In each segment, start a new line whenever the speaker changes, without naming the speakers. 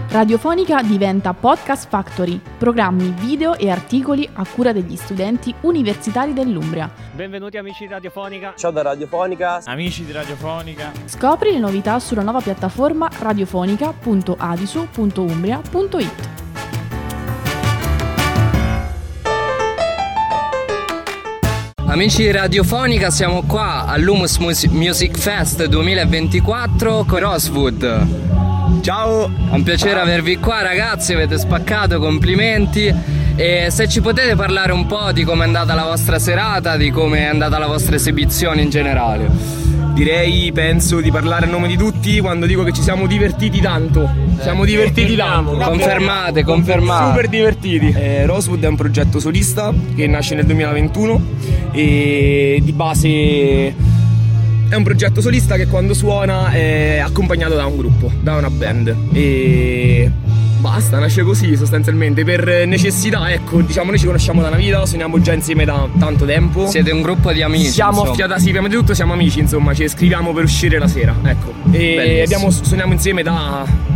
Radiofonica diventa Podcast Factory, programmi, video e articoli a cura degli studenti universitari dell'Umbria.
Benvenuti amici di Radiofonica.
Ciao da Radiofonica.
Amici di Radiofonica.
Scopri le novità sulla nuova piattaforma radiofonica.adisu.umbria.it.
Amici di Radiofonica, siamo qua all'Humus Music Fest 2024 con Rosewood.
Ciao!
È un piacere avervi qua ragazzi, avete spaccato, complimenti. E se ci potete parlare un po' di come è andata la vostra serata, di come è andata la vostra esibizione in generale.
Penso di parlare a nome di tutti quando dico che ci siamo divertiti tanto. Siamo divertiti tanto.
Confermate.
Super divertiti. Rosewood è un progetto solista che nasce nel 2021 e di base è un progetto solista che quando suona è accompagnato da un gruppo, da una band. E basta, nasce così sostanzialmente, per necessità, ecco, diciamo noi ci conosciamo da una vita, suoniamo già insieme da tanto tempo.
Siete un gruppo di amici?
Siamo affiatati, sì, prima di tutto siamo amici, insomma, ci scriviamo per uscire la sera, ecco. E suoniamo insieme da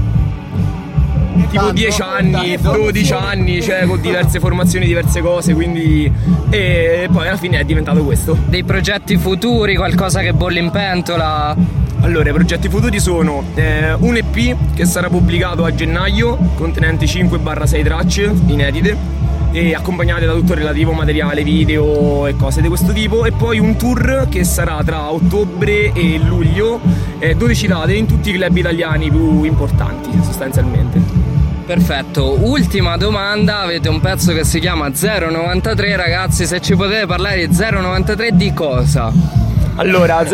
tipo 10 anni, 12 anni, cioè con diverse formazioni, diverse cose, quindi e poi alla fine è diventato questo.
Dei progetti futuri, qualcosa che bolle in pentola?
Allora, i progetti futuri sono un EP che sarà pubblicato a gennaio, contenente 5/6 tracce inedite e accompagnate da tutto il relativo materiale, video e cose di questo tipo, e poi un tour che sarà tra ottobre e luglio, 12 date in tutti i club italiani più importanti sostanzialmente.
Perfetto, ultima domanda, avete un pezzo che si chiama 093, ragazzi, se ci potete parlare di 093 di cosa?
Allora,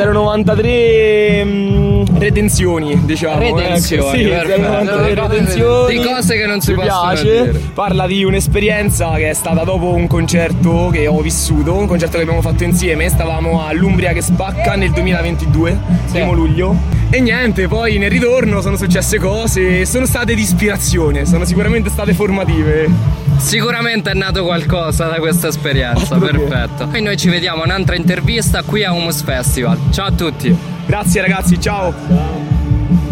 093 redenzioni, diciamo.
Redenzioni,
sì, 093 redenzioni.
Di cose che non si possono
piace.
dire.
Parla di un'esperienza che è stata dopo un concerto che ho vissuto, un concerto che abbiamo fatto insieme. Stavamo all'Umbria che spacca nel 2022, primo luglio. E niente, poi nel ritorno sono successe cose, sono state di ispirazione, sono sicuramente state formative.
Sicuramente è nato qualcosa da questa esperienza, perfetto. E noi ci vediamo a un'altra intervista qui a Humus Festival. Ciao a tutti.
Grazie ragazzi, ciao.